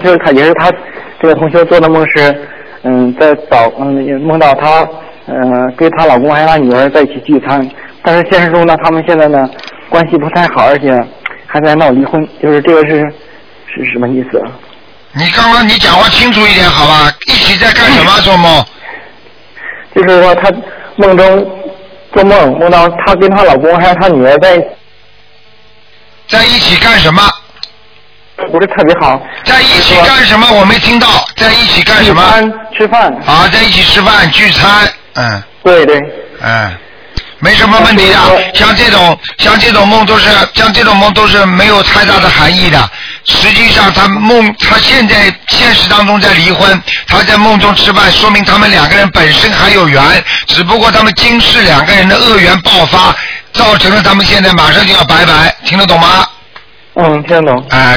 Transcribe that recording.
就是他也是他这个同学做的梦是，在梦到他跟她老公还有她女儿在一起聚餐，但是现实中呢，他们现在呢关系不太好，而且还在闹离婚，就是这个是什么意思？ 你刚刚你讲话清楚一点好吧？一起在干什么做梦？ 就是说他梦中做梦到他跟她老公还有她女儿在一起干什么？ 不是特别好。 在一起干什么？我没听到。在一起干什么？ 吃饭。 啊，在一起吃饭聚餐， 对对。 没什么问题的。像这种梦都是没有太大的含义的。实际上他现实当中在离婚，他在梦中吃饭，说明他们两个人本身还有缘，只不过他们今世两个人的恶缘爆发，造成了他们现在马上就要拜拜，听得懂吗？ 听得懂。